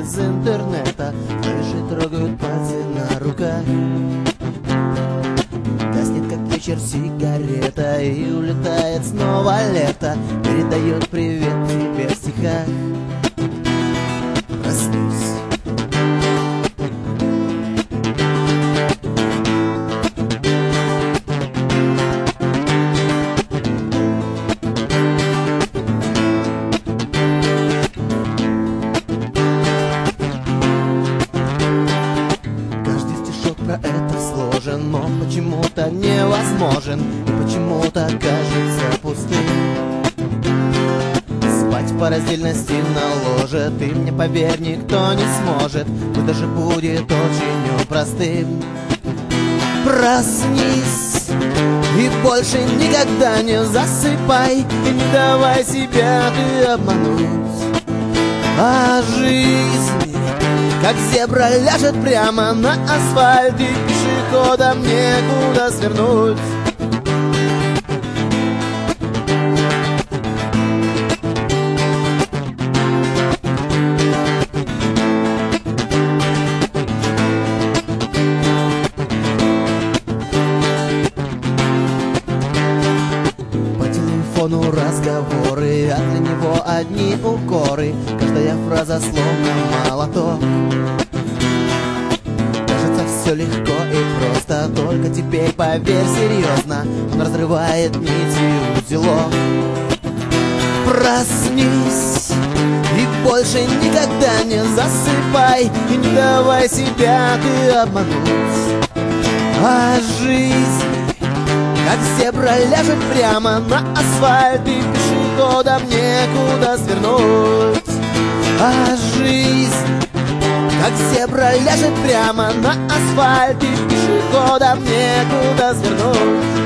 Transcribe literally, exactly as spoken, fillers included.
из интернета. Мыши трогают пальцы на руках. Гаснет, как вечер, сигарета, и улетает снова лето. Передает привет тебе в стихах. Проснусь. Про это сложен, но почему-то невозможен, и почему-то кажется пустым. Спать по раздельности на ложе, ты мне поверь, никто не сможет, пусть даже будет очень простым. Проснись и больше никогда не засыпай, и не давай себя ты обмануть. А жизнь, как зебра, ляжет прямо на асфальт, и пешеходам некуда свернуть. По телефону разговоры, а для него одни укоры. Каждая фраза словно молоток. Кажется, все легко и просто, только теперь поверь серьезно, он разрывает нити узелок. Проснись и больше никогда не засыпай, и не давай себя ты обмануть. А жизнь, как зебра, ляжет прямо на асфальт, и пешеходам некуда свернуть. А жизнь, как зебра, ляжет прямо на асфальт, и пешеходам некуда свернуть.